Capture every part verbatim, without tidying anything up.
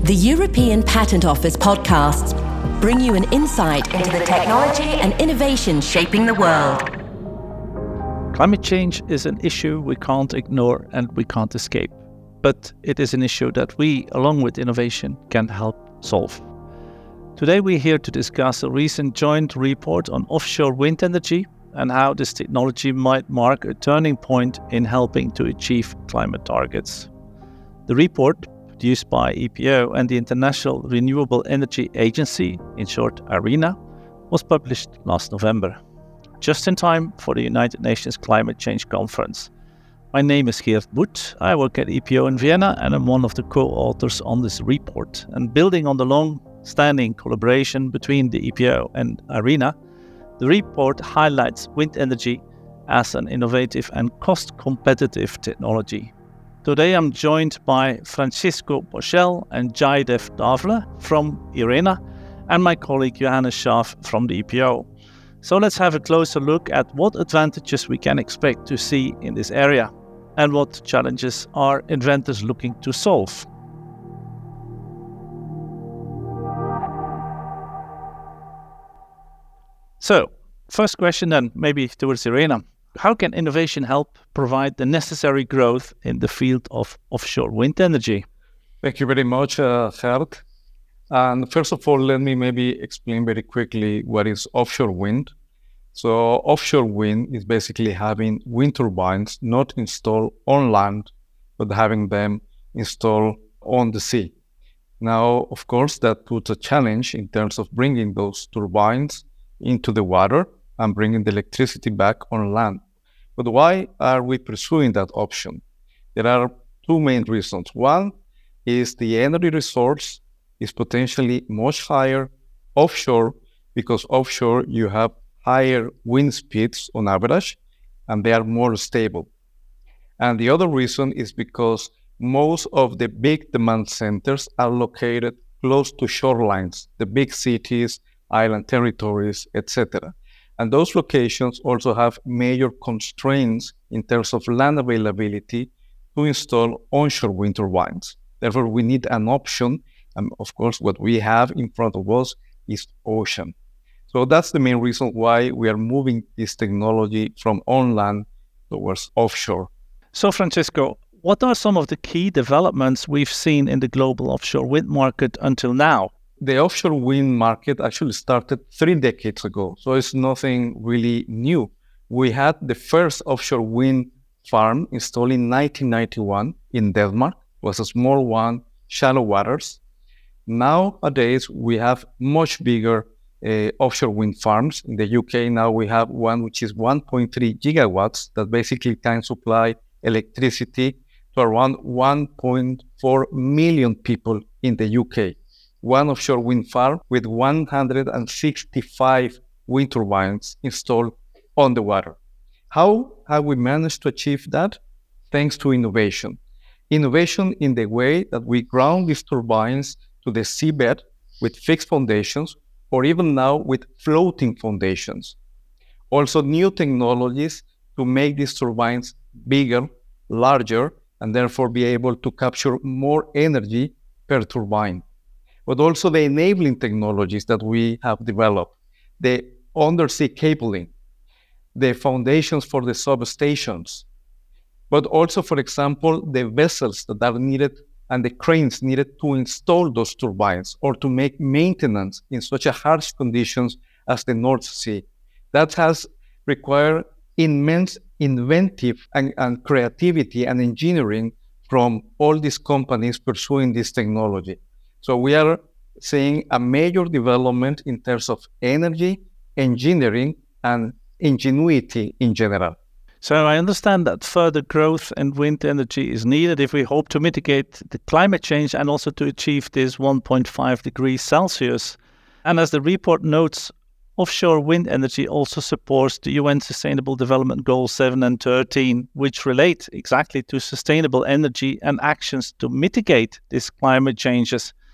The European Patent Office podcasts bring you an insight into the technology and innovation shaping the world. Climate change is an issue we can't ignore and we can't escape. But it is an issue that we, along with innovation, can help solve. Today we're here to discuss a recent joint report on offshore wind energy and how this technology might mark a turning point in helping to achieve climate targets. The report, produced by E P O and the International Renewable Energy Agency, in short ARENA, was published last November, just in time for the United Nations Climate Change Conference. My name is Geert Boet. I work at E P O in Vienna and I'm one of the co-authors on this report. And building on the long-standing collaboration between the E P O and ARENA, the report highlights wind energy as an innovative and cost-competitive technology. Today I'm joined by Francisco Boschel and Jaydev Davle from ARENA and my colleague Johannes Schaaf from the E P O. So let's have a closer look at what advantages we can expect to see in this area and what challenges are inventors looking to solve. So, first question then, maybe towards ARENA. How can innovation help provide the necessary growth in the field of offshore wind energy? Thank you very much, uh, Geert. And first of all, let me maybe explain very quickly what is offshore wind. So offshore wind is basically having wind turbines not installed on land, but having them installed on the sea. Now, of course, that puts a challenge in terms of bringing those turbines into the water and bringing the electricity back on land. But why are we pursuing that option? There are two main reasons. One is the energy resource is potentially much higher offshore because offshore you have higher wind speeds on average and they are more stable. And the other reason is because most of the big demand centers are located close to shorelines, the big cities, island territories, et cetera. And those locations also have major constraints in terms of land availability to install onshore wind turbines. Therefore, we need an option. And of course, what we have in front of us is ocean. So that's the main reason why we are moving this technology from on land towards offshore. So, Francisco, what are some of the key developments we've seen in the global offshore wind market until now? The offshore wind market actually started three decades ago, so it's nothing really new. We had the first offshore wind farm installed in nineteen ninety-one in Denmark. It was a small one, shallow waters. Nowadays, we have much bigger uh, offshore wind farms. In the U K now we have one which is one point three gigawatts that basically can supply electricity to around one point four million people in the U K. One offshore wind farm with one hundred sixty-five wind turbines installed on the water. How have we managed to achieve that? Thanks to innovation. Innovation in the way that we ground these turbines to the seabed with fixed foundations, or even now with floating foundations. Also new technologies to make these turbines bigger, larger, and therefore be able to capture more energy per turbine. But also the enabling technologies that we have developed, the undersea cabling, the foundations for the substations, but also, for example, the vessels that are needed and the cranes needed to install those turbines or to make maintenance in such a harsh conditions as the North Sea. That has required immense inventive and, and creativity and engineering from all these companies pursuing this technology. So we are seeing a major development in terms of energy, engineering, and ingenuity in general. So I understand that further growth in wind energy is needed if we hope to mitigate the climate change and also to achieve this one point five degrees Celsius. And as the report notes, offshore wind energy also supports the U N Sustainable Development Goals seven and thirteen, which relate exactly to sustainable energy and actions to mitigate these climate changes.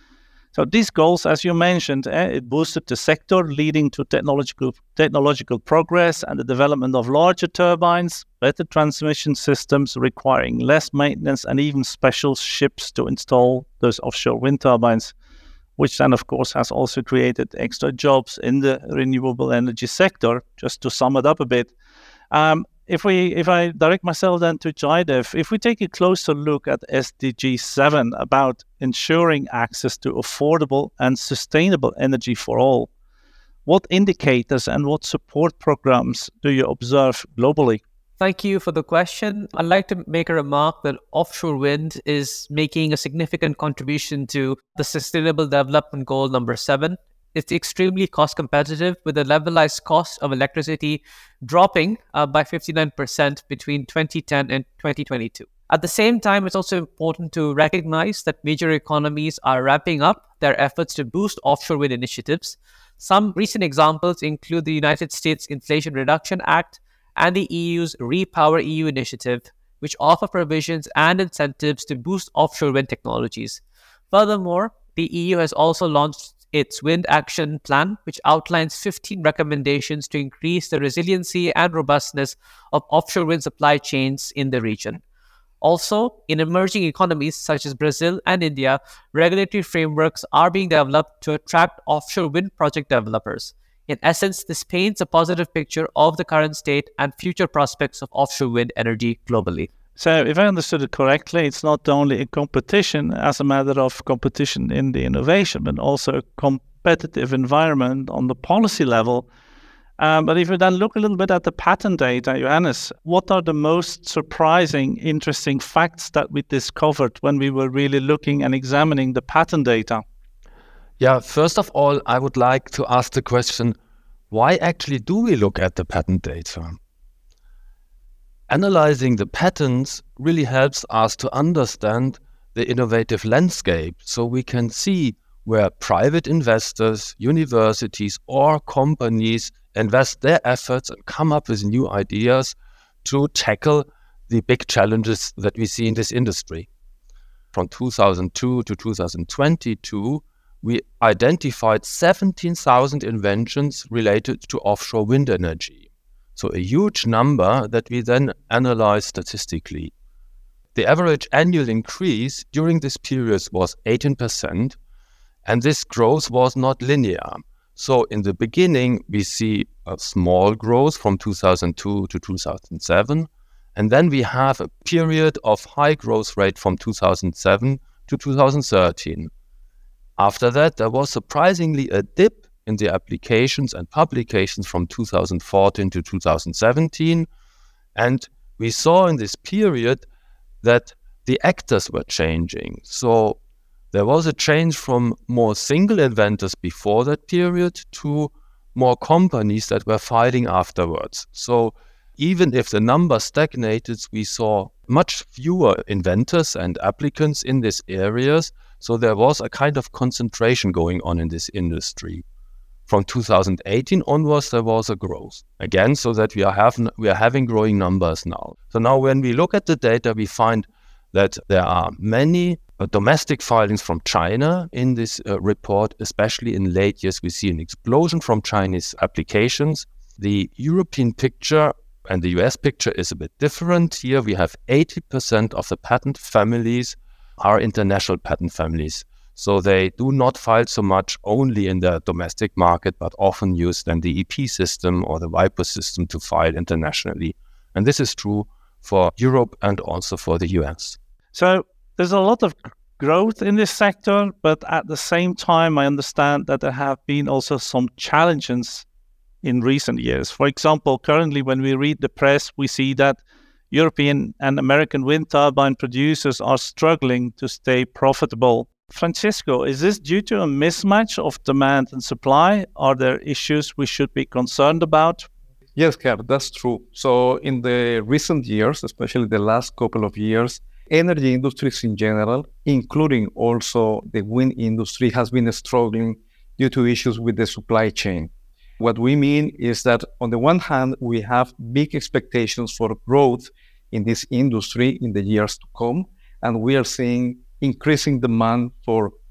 So these goals, as you mentioned, eh, it boosted the sector, leading to technological technological progress and the development of larger turbines, better transmission systems requiring less maintenance, and even special ships to install those offshore wind turbines, which then, of course, has also created extra jobs in the renewable energy sector. Just to sum it up a bit, um, if we, if I direct myself then to Jaidev, if we take a closer look at S D G seven about ensuring access to affordable and sustainable energy for all, what indicators and what support programs do you observe globally? Thank you for the question. I'd like to make a remark that offshore wind is making a significant contribution to the Sustainable Development Goal number seven. It's extremely cost competitive, with the levelized cost of electricity dropping uh, by fifty-nine percent between twenty ten and twenty twenty-two. At the same time, it's also important to recognize that major economies are ramping up their efforts to boost offshore wind initiatives. Some recent examples include the United States Inflation Reduction Act and the E U's REPower E U initiative, which offer provisions and incentives to boost offshore wind technologies. Furthermore, the E U has also launched its Wind Action Plan, which outlines fifteen recommendations to increase the resiliency and robustness of offshore wind supply chains in the region. Also, in emerging economies such as Brazil and India, regulatory frameworks are being developed to attract offshore wind project developers. In essence, this paints a positive picture of the current state and future prospects of offshore wind energy globally. So if I understood it correctly, it's not only a competition as a matter of competition in the innovation, but also a competitive environment on the policy level. Um, but if we then look a little bit at the patent data, Johannes, what are the most surprising, interesting facts that we discovered when we were really looking and examining the patent data? Yeah, first of all, I would like to ask the question, why actually do we look at the patent data? Analyzing the patents really helps us to understand the innovative landscape, so we can see where private investors, universities, or companies invest their efforts and come up with new ideas to tackle the big challenges that we see in this industry. From two thousand two to two thousand twenty-two, we identified seventeen thousand inventions related to offshore wind energy. So a huge number that we then analyzed statistically. The average annual increase during this period was eighteen percent, and this growth was not linear. So in the beginning, we see a small growth from two thousand two to two thousand seven, and then we have a period of high growth rate from two thousand seven to two thousand thirteen. After that, there was surprisingly a dip in the applications and publications from two thousand fourteen to two thousand seventeen. And we saw in this period that the actors were changing. So there was a change from more single inventors before that period to more companies that were filing afterwards. So even if the number stagnated, we saw much fewer inventors and applicants in these areas. So there was a kind of concentration going on in this industry. From two thousand eighteen onwards, there was a growth again, so that we are having we are having growing numbers now. So now, when we look at the data, we find that there are many uh, domestic filings from China in this uh, report. Especially in late years, we see an explosion from Chinese applications. The European picture and the U S picture is a bit different. Here, we have eighty percent of the patent families are international patent families. So they do not file so much only in the domestic market, but often use then the E P system or the WIPO system to file internationally. And this is true for Europe and also for the U S. So there's a lot of growth in this sector, but at the same time, I understand that there have been also some challenges in recent years. For example, currently when we read the press, we see that European and American wind turbine producers are struggling to stay profitable. Francisco, is this due to a mismatch of demand and supply? Are there issues we should be concerned about? Yes, Gerd, that's true. So in the recent years, especially the last couple of years, energy industries in general, including also the wind industry, has been struggling due to issues with the supply chain. What we mean is that on the one hand, we have big expectations for growth in this industry in the years to come, and we are seeing increasing demand for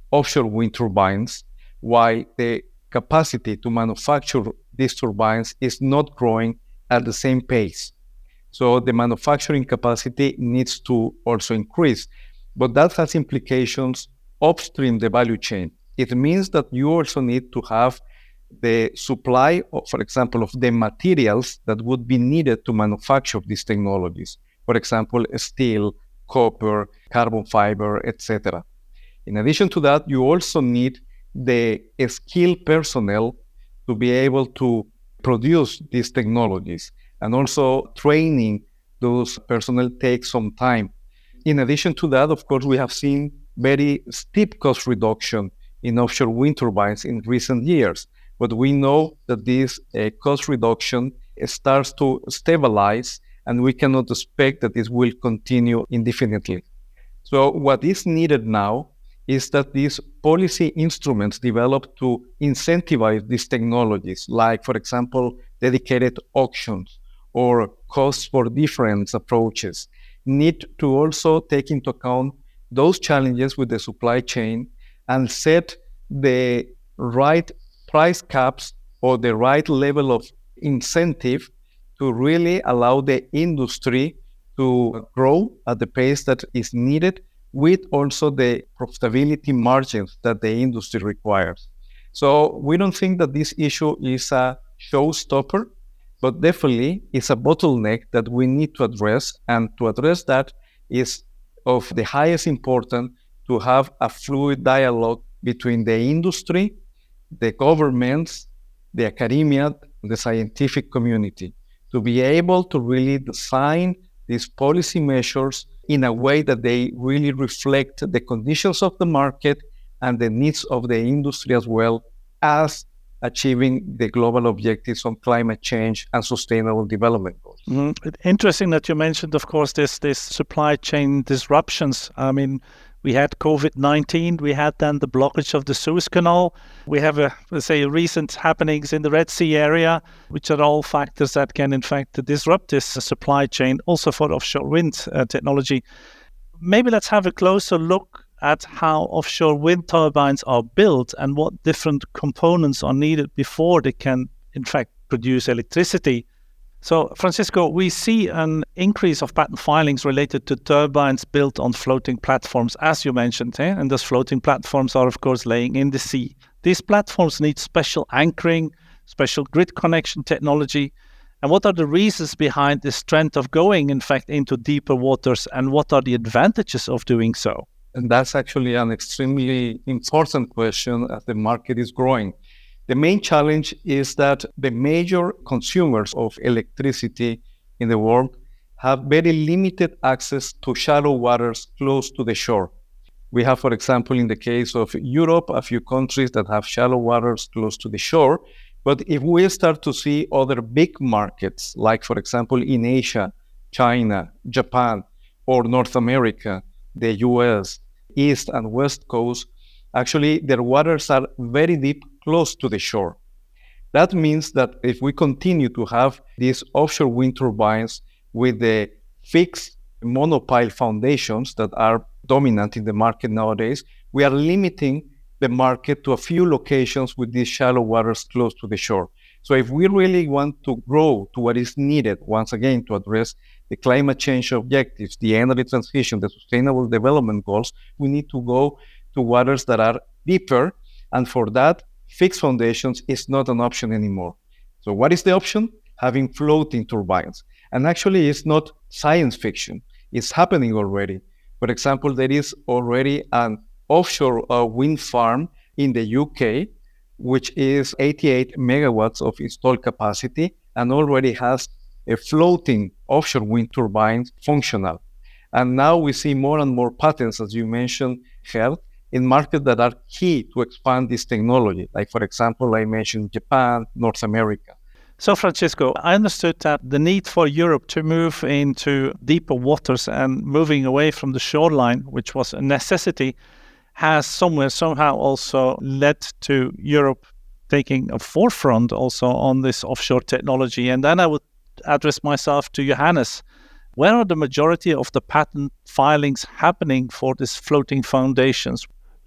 offshore wind turbines, while the capacity to manufacture these turbines is not growing at the same pace. So the manufacturing capacity needs to also increase. But that has implications upstream the value chain. It means that you also need to have the supply, of, for example, of the materials that would be needed to manufacture these technologies. For example, steel, copper, carbon fiber, et cetera. In addition to that, you also need the skilled personnel to be able to produce these technologies. And also training those personnel takes some time. In addition to that, of course, we have seen very steep cost reduction in offshore wind turbines in recent years. But we know that this uh, cost reduction starts to stabilize, and we cannot expect that this will continue indefinitely. So what is needed now is that these policy instruments developed to incentivize these technologies, like, for example, dedicated auctions or costs for difference approaches, need to also take into account those challenges with the supply chain and set the right price caps or the right level of incentive to really allow the industry to grow at the pace that is needed, with also the profitability margins that the industry requires. So we don't think that this issue is a showstopper, but definitely it's a bottleneck that we need to address. And to address that is of the highest importance to have a fluid dialogue between the industry, the governments, the academia, the scientific community, to be able to really design these policy measures in a way that they really reflect the conditions of the market and the needs of the industry, as well as achieving the global objectives on climate change and sustainable development goals. Mm-hmm. Interesting that you mentioned, of course, this this supply chain disruptions. I mean, we had COVID nineteen, we had then the blockage of the Suez Canal. We have, a, let's say, recent happenings in the Red Sea area, which are all factors that can, in fact, disrupt this supply chain, also for offshore wind uh, technology. Maybe let's have a closer look at how offshore wind turbines are built and what different components are needed before they can, in fact, produce electricity. So, Francisco, we see an increase of patent filings related to turbines built on floating platforms, as you mentioned, eh? And those floating platforms are, of course, laying in the sea. These platforms need special anchoring, special grid connection technology. And what are the reasons behind this trend of going, in fact, into deeper waters, and what are the advantages of doing so? And that's actually an extremely important question as the market is growing. The main challenge is that the major consumers of electricity in the world have very limited access to shallow waters close to the shore. We have, for example, in the case of Europe, a few countries that have shallow waters close to the shore. But if we start to see other big markets, like, for example, in Asia, China, Japan, or North America, the U S, East and West Coast, actually their waters are very deep close to the shore. That means that if we continue to have these offshore wind turbines with the fixed monopile foundations that are dominant in the market nowadays, we are limiting the market to a few locations with these shallow waters close to the shore. So if we really want to grow to what is needed, once again, to address the climate change objectives, the energy transition, the sustainable development goals, we need to go to waters that are deeper. And for that, fixed foundations is not an option anymore. So what is the option? Having floating turbines. And actually, it's not science fiction. It's happening already. For example, there is already an offshore uh, wind farm in the U K, which is eighty-eight megawatts of installed capacity and already has a floating offshore wind turbine functional. And now we see more and more patents, as you mentioned, held in markets that are key to expand this technology. Like, for example, I mentioned Japan, North America. So, Francisco, I understood that the need for Europe to move into deeper waters and moving away from the shoreline, which was a necessity, has somewhere somehow also led to Europe taking a forefront also on this offshore technology. And then I would address myself to Johannes. Where are the majority of the patent filings happening for these floating foundations?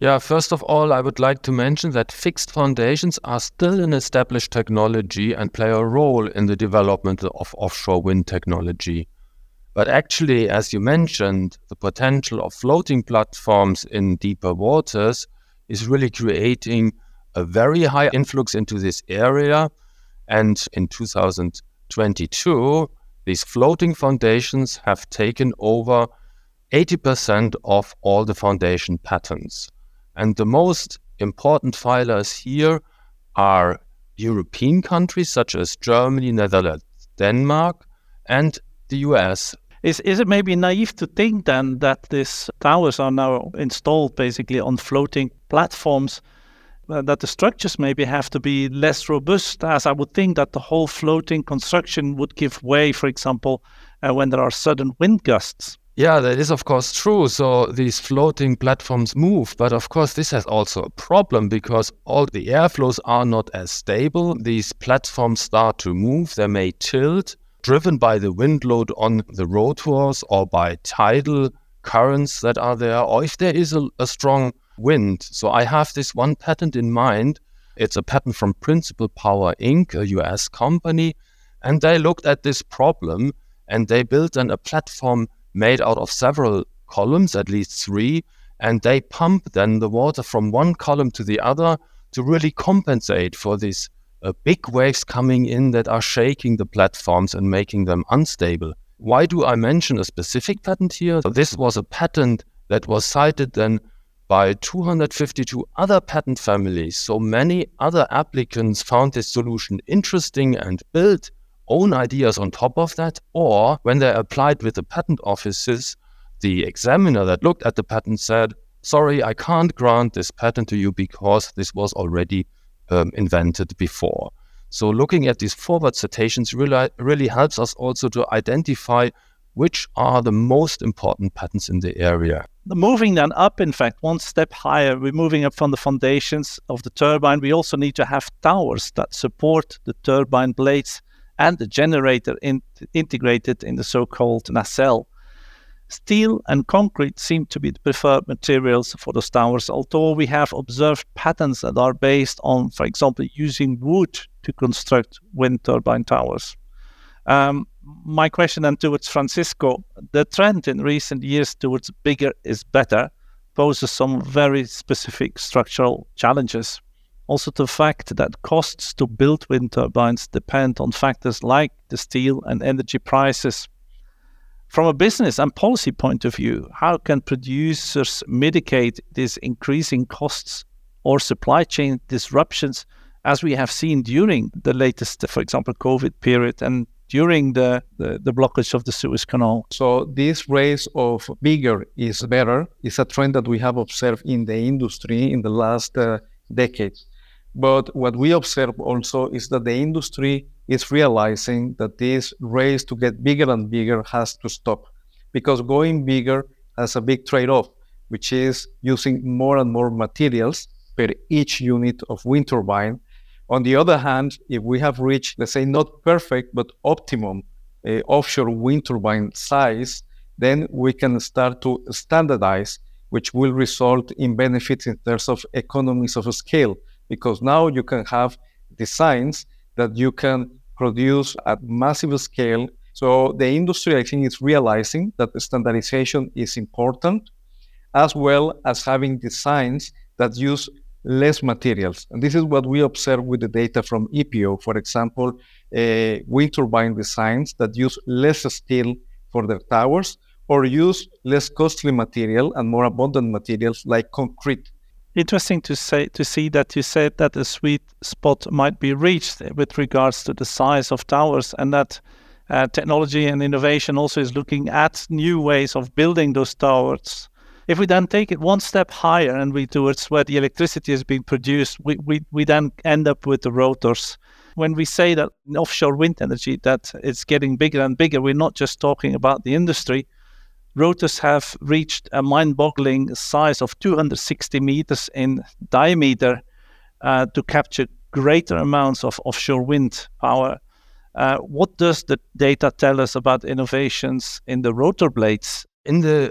Yeah, first of all, I would like to mention that fixed foundations are still an established technology and play a role in the development of offshore wind technology. But actually, as you mentioned, the potential of floating platforms in deeper waters is really creating a very high influx into this area. And in two thousand twenty-two, these floating foundations have taken over eighty percent of all the foundation patents. And the most important filers here are European countries such as Germany, Netherlands, Denmark, and the U S. Is is it maybe naive to think then that these towers are now installed basically on floating platforms, uh, that the structures maybe have to be less robust, as I would think that the whole floating construction would give way, for example, uh, when there are sudden wind gusts? Yeah, that is of course true. So these floating platforms move, but of course this has also a problem because all the airflows are not as stable. These platforms start to move, they may tilt, driven by the wind load on the rotors or by tidal currents that are there, or if there is a, a strong wind. So I have this one patent in mind. It's a patent from Principal Power Incorporated, a U S company, and they looked at this problem and they built then a platform made out of several columns, at least three, and they pump then the water from one column to the other to really compensate for these uh, big waves coming in that are shaking the platforms and making them unstable. Why do I mention a specific patent here? So this was a patent that was cited then by two hundred fifty-two other patent families. So many other applicants found this solution interesting and built own ideas on top of that, or when they applied with the patent offices, the examiner that looked at the patent said, sorry, I can't grant this patent to you because this was already um, invented before. So looking at these forward citations really, really helps us also to identify which are the most important patents in the area. Moving then up, in fact, one step higher, we're moving up from the foundations of the turbine. We also need to have towers that support the turbine blades and the generator in, integrated in the so-called nacelle. Steel and concrete seem to be the preferred materials for those towers, although we have observed patterns that are based on, for example, using wood to construct wind turbine towers. Um, my question then towards Francisco, the trend in recent years towards bigger is better poses some very specific structural challenges. Also, the fact that costs to build wind turbines depend on factors like the steel and energy prices. From a business and policy point of view, how can producers mitigate these increasing costs or supply chain disruptions as we have seen during the latest, for example, COVID period and during the, the, the blockage of the Suez Canal? So this race of bigger is better is a trend that we have observed in the industry in the last uh, decades. But what we observe also is that the industry is realizing that this race to get bigger and bigger has to stop, because going bigger has a big trade-off, which is using more and more materials per each unit of wind turbine. On the other hand, if we have reached, let's say, not perfect, but optimum uh, offshore wind turbine size, then we can start to standardize, which will result in benefits in terms of economies of scale. Because now you can have designs that you can produce at massive scale. So the industry, I think, is realizing that the standardization is important, as well as having designs that use less materials. And this is what we observe with the data from E P O. For example, uh, wind turbine designs that use less steel for their towers or use less costly material and more abundant materials like concrete. Interesting to say to see that you said that the sweet spot might be reached with regards to the size of towers, and that uh, technology and innovation also is looking at new ways of building those towers. If we then take it one step higher and we towards where the electricity is being produced, we, we, we then end up with the rotors. When we say that in offshore wind energy that it's getting bigger and bigger, we're not just talking about the industry. Rotors have reached a mind-boggling size of two hundred sixty meters in diameter uh, to capture greater amounts of offshore wind power. Uh, what does the data tell us about innovations in the rotor blades? In the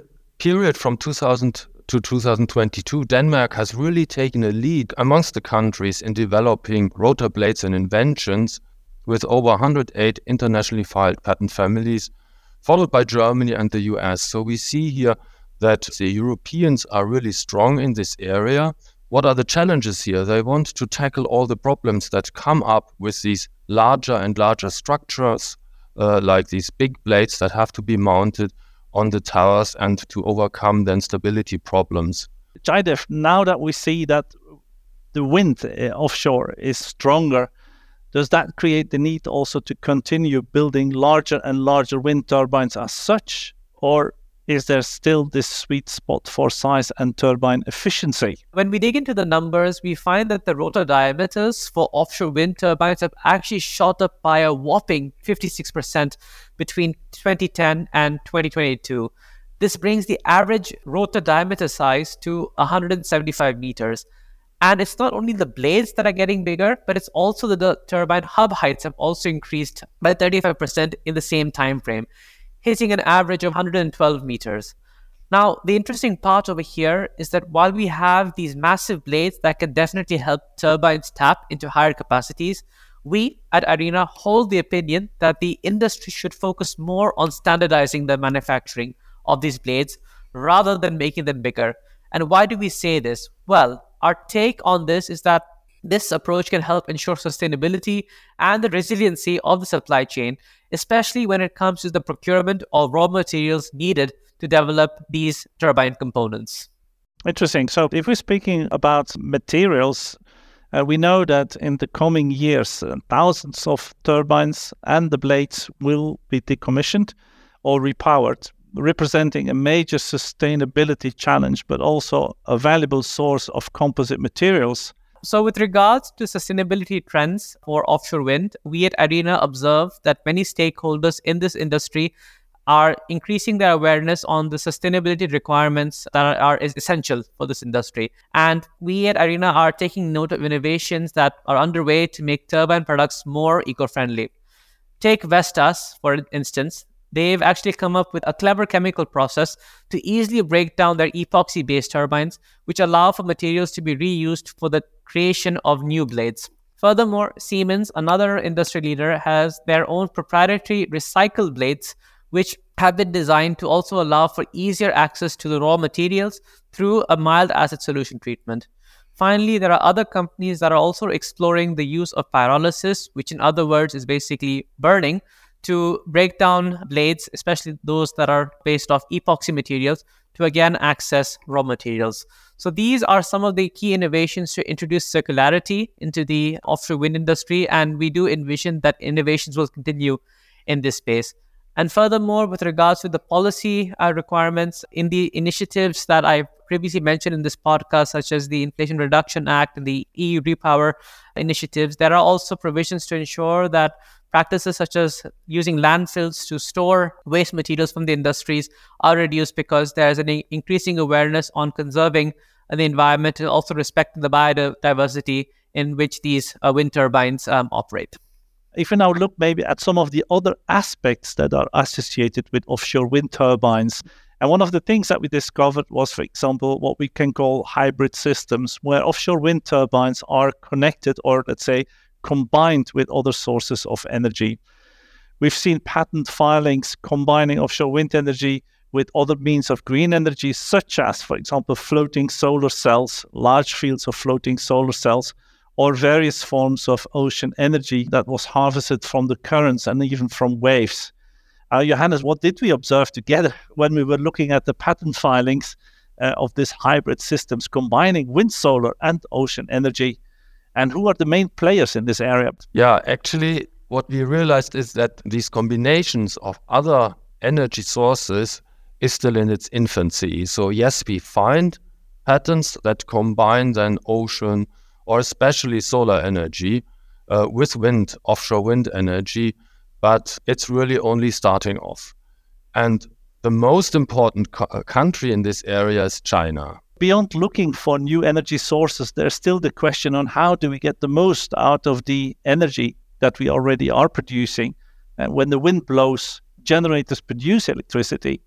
period from two thousand to two thousand twenty-two, Denmark has really taken a lead amongst the countries in developing rotor blades and inventions with over one hundred eight internationally filed patent families, followed by Germany and the U S. So we see here that the Europeans are really strong in this area. What are the challenges here? They want to tackle all the problems that come up with these larger and larger structures, uh, like these big blades that have to be mounted on the towers and to overcome then stability problems. Jaidev, now that we see that the wind uh, offshore is stronger, does that create the need also to continue building larger and larger wind turbines as such? Or is there still this sweet spot for size and turbine efficiency? When we dig into the numbers, we find that the rotor diameters for offshore wind turbines have actually shot up by a whopping fifty-six percent between twenty ten and twenty twenty-two. This brings the average rotor diameter size to one hundred seventy-five meters. And it's not only the blades that are getting bigger, but it's also that the turbine hub heights have also increased by thirty-five percent in the same time frame, hitting an average of one hundred twelve meters. Now, the interesting part over here is that while we have these massive blades that can definitely help turbines tap into higher capacities, we at ARENA hold the opinion that the industry should focus more on standardizing the manufacturing of these blades rather than making them bigger. And why do we say this? Well, our take on this is that this approach can help ensure sustainability and the resiliency of the supply chain, especially when it comes to the procurement of raw materials needed to develop these turbine components. Interesting. So if we're speaking about materials, uh, we know that in the coming years, uh, thousands of turbines and the blades will be decommissioned or repowered, representing a major sustainability challenge, but also a valuable source of composite materials. So with regards to sustainability trends for offshore wind, we at ARENA observe that many stakeholders in this industry are increasing their awareness on the sustainability requirements that are, are essential for this industry. And we at ARENA are taking note of innovations that are underway to make turbine products more eco-friendly. Take Vestas, for instance. They've actually come up with a clever chemical process to easily break down their epoxy-based turbines, which allow for materials to be reused for the creation of new blades. Furthermore, Siemens, another industry leader, has their own proprietary recycled blades, which have been designed to also allow for easier access to the raw materials through a mild acid solution treatment. Finally, there are other companies that are also exploring the use of pyrolysis, which in other words is basically burning, to break down blades, especially those that are based off epoxy materials, to again access raw materials. So these are some of the key innovations to introduce circularity into the offshore wind industry, and we do envision that innovations will continue in this space. And furthermore, with regards to the policy uh, requirements in the initiatives that I previously mentioned in this podcast, such as the Inflation Reduction Act and the E U Repower initiatives, there are also provisions to ensure that practices such as using landfills to store waste materials from the industries are reduced, because there's an increasing awareness on conserving the environment and also respecting the biodiversity in which these uh, wind turbines um, operate. If we now look maybe at some of the other aspects that are associated with offshore wind turbines, and one of the things that we discovered was, for example, what we can call hybrid systems, where offshore wind turbines are connected or, let's say, combined with other sources of energy. We've seen patent filings combining offshore wind energy with other means of green energy, such as, for example, floating solar cells, large fields of floating solar cells, or various forms of ocean energy that was harvested from the currents and even from waves. Uh, Johannes, what did we observe together when we were looking at the patent filings uh, of these hybrid systems combining wind, solar, and ocean energy? And who are the main players in this area? Yeah, actually, what we realized is that these combinations of other energy sources is still in its infancy. So yes, we find patents that combine then ocean or especially solar energy uh, with wind, offshore wind energy, but it's really only starting off. And the most important co- country in this area is China. Beyond looking for new energy sources, there's still the question on how do we get the most out of the energy that we already are producing. And when the wind blows, generators produce electricity.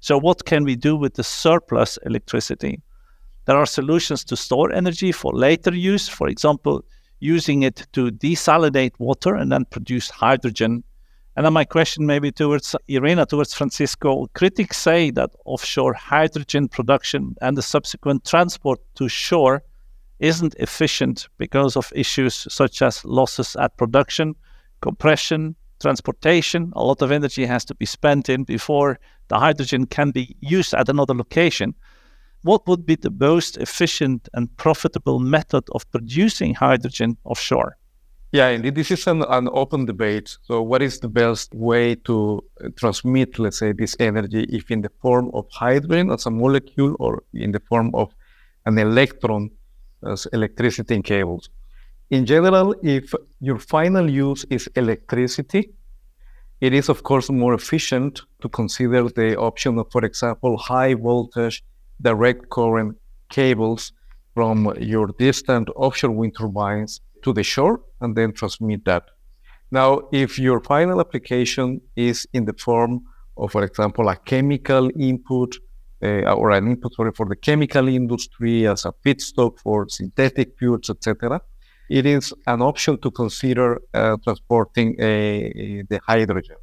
So what can we do with the surplus electricity? There are solutions to store energy for later use, for example, using it to desalinate water and then produce hydrogen. And then my question maybe towards Irena, towards Francisco. Critics say that offshore hydrogen production and the subsequent transport to shore isn't efficient because of issues such as losses at production, compression, transportation. A lot of energy has to be spent in before the hydrogen can be used at another location. What would be the most efficient and profitable method of producing hydrogen offshore? Yeah, indeed, this is an, an open debate. So what is the best way to transmit, let's say, this energy, if in the form of hydrogen as a molecule or in the form of an electron as electricity in cables? In general, if your final use is electricity, it is, of course, more efficient to consider the option of, for example, high voltage direct current cables from your distant offshore wind turbines to the shore and then transmit that. Now, if your final application is in the form of, for example, a chemical input uh, or an input sorry, for the chemical industry as a feedstock for synthetic fuels, et cetera, it is an option to consider uh, transporting a, a, the hydrogen.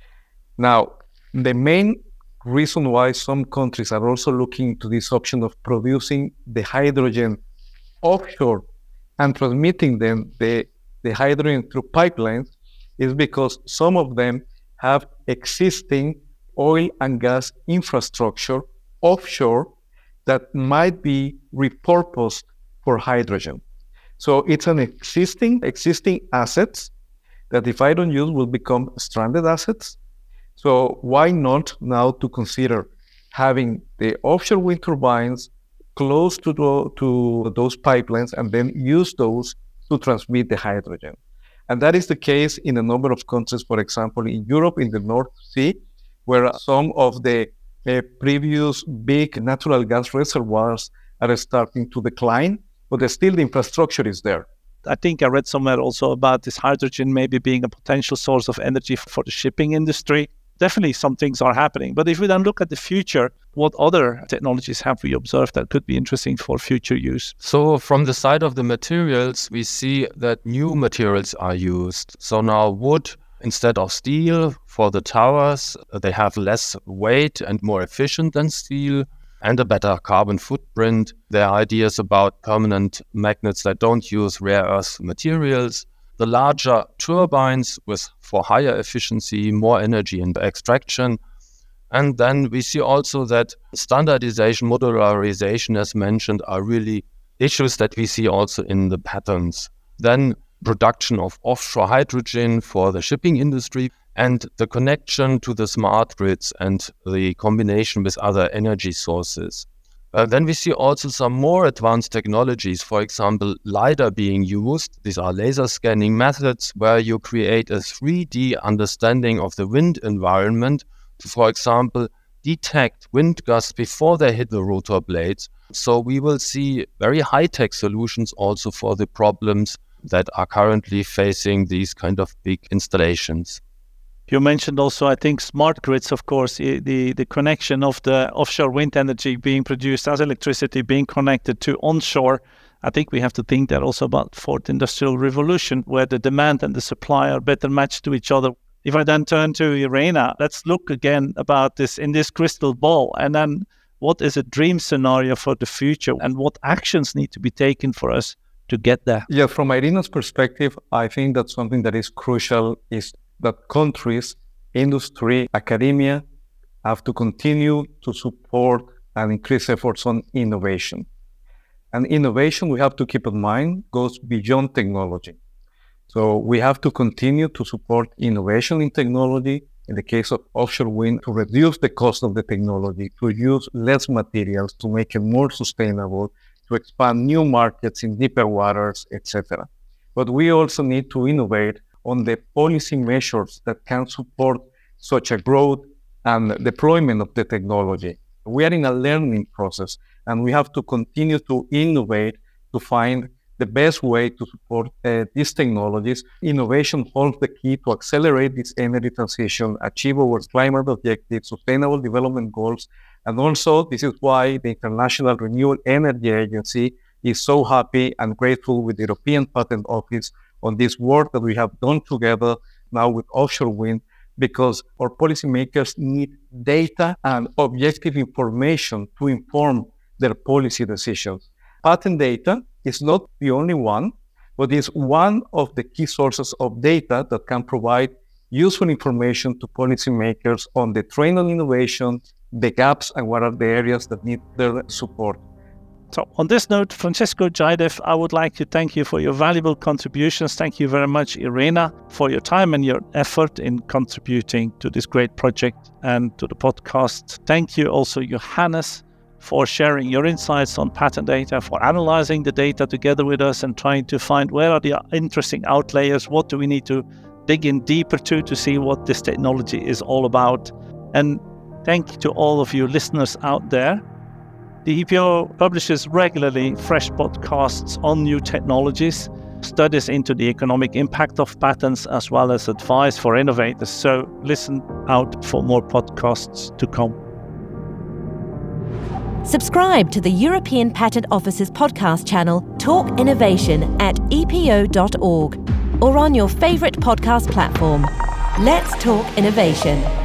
Now, the main reason why some countries are also looking to this option of producing the hydrogen offshore and transmitting them the, the hydrogen through pipelines is because some of them have existing oil and gas infrastructure offshore that might be repurposed for hydrogen. So it's an existing existing assets that if I don't use will become stranded assets. So why not now to consider having the offshore wind turbines close to, the, to those pipelines and then use those to transmit the hydrogen. And that is the case in a number of countries, for example, in Europe, in the North Sea, where some of the uh, previous big natural gas reservoirs are starting to decline, but still the infrastructure is there. I think I read somewhere also about this hydrogen maybe being a potential source of energy for the shipping industry. Definitely some things are happening. But if we then look at the future, what other technologies have we observed that could be interesting for future use? So from the side of the materials, we see that new materials are used. So now wood instead of steel for the towers, they have less weight and more efficient than steel and a better carbon footprint. There are ideas about permanent magnets that don't use rare earth materials. The larger turbines with for higher efficiency, more energy and extraction. And then we see also that standardization, modularization, as mentioned, are really issues that we see also in the patterns. Then production of offshore hydrogen for the shipping industry and the connection to the smart grids and the combination with other energy sources. Uh, then we see also some more advanced technologies, for example, LiDAR being used. These are laser scanning methods where you create a three D understanding of the wind environment to, for example, detect wind gusts before they hit the rotor blades. So we will see very high-tech solutions also for the problems that are currently facing these kind of big installations. You mentioned also, I think, smart grids, of course, the, the connection of the offshore wind energy being produced as electricity being connected to onshore. I think we have to think that also about fourth industrial revolution, where the demand and the supply are better matched to each other. If I then turn to Irena, let's look again about this in this crystal ball. And then what is a dream scenario for the future and what actions need to be taken for us to get there? Yeah, from Irena's perspective, I think that something that is crucial is that countries, industry, academia have to continue to support and increase efforts on innovation. And innovation, we have to keep in mind, goes beyond technology. So we have to continue to support innovation in technology, in the case of offshore wind, to reduce the cost of the technology, to use less materials, to make it more sustainable, to expand new markets in deeper waters, et cetera. But we also need to innovate on the policy measures that can support such a growth and deployment of the technology. We are in a learning process, and we have to continue to innovate to find the best way to support uh, these technologies. Innovation holds the key to accelerate this energy transition, achieve our climate objectives, sustainable development goals, and also this is why the International Renewable Energy Agency is so happy and grateful with the European Patent Office on this work that we have done together now with offshore wind, because our policymakers need data and objective information to inform their policy decisions. Patent data is not the only one, but is one of the key sources of data that can provide useful information to policymakers on the trend on innovation, the gaps, and what are the areas that need their support. So on this note, Francesco Jaidev, I would like to thank you for your valuable contributions. Thank you very much, Irena, for your time and your effort in contributing to this great project and to the podcast. Thank you also, Johannes, for sharing your insights on patent data, for analyzing the data together with us and trying to find where are the interesting outliers, what do we need to dig in deeper to to see what this technology is all about. And thank you to all of you listeners out there. The E P O publishes regularly fresh podcasts on new technologies, studies into the economic impact of patents, as well as advice for innovators. So listen out for more podcasts to come. Subscribe to the European Patent Office's podcast channel, Talk Innovation, at e p o dot org or on your favourite podcast platform. Let's talk innovation.